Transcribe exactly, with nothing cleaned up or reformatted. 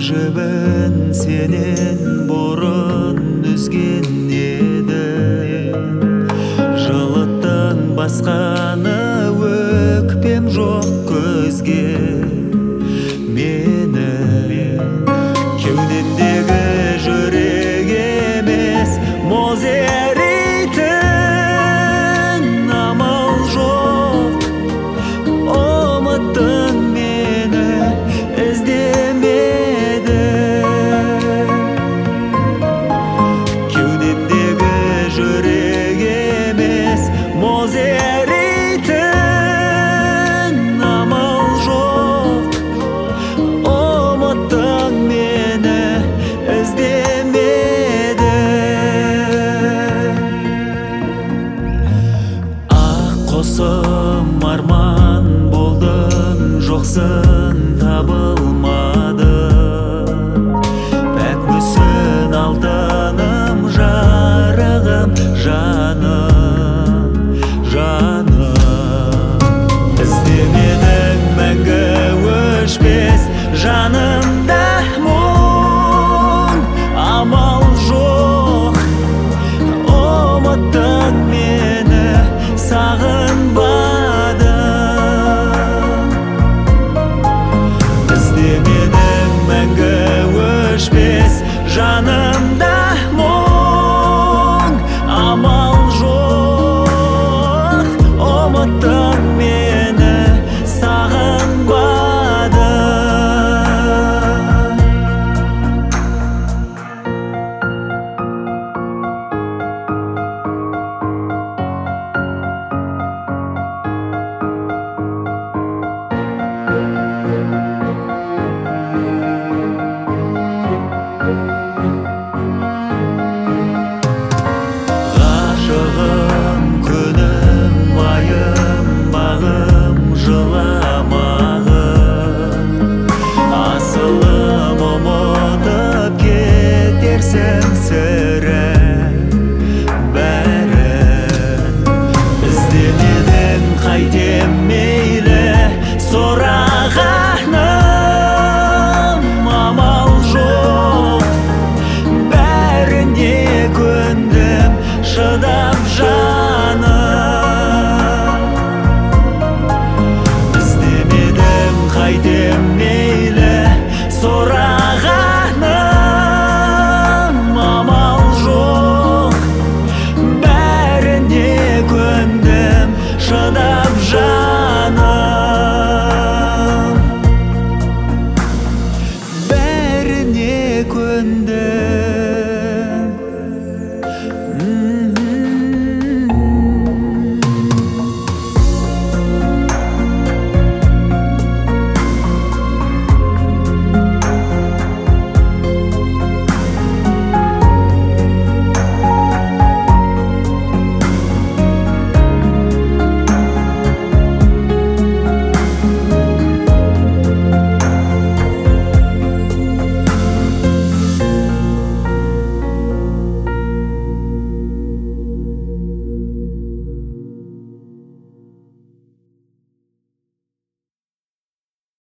жібін сенен бұрын үзген едім. Жылыттың басқаны өкпем жоқ көзге. Мені кеудемдегі жүрек емес мұз ерейтін амал жоқ. Ұмыттың мені іздемеді. Кеудемдегі жүрек емес мұз ерейтін амал жоқ. Ұмыттың мені іздемеді. Ақ құсым арман болдың, жоқсың табылмады. Пәк мүсін алтыным, жарығым, жаным, жаным. Іздемедің мәңгі өшпес жанымда мұң, амал жоқ. Ұмыттың мені, сағынбадым. Іздемедің мәңгі өшпес жанымда мұң, амал жоқ. Ұмыттың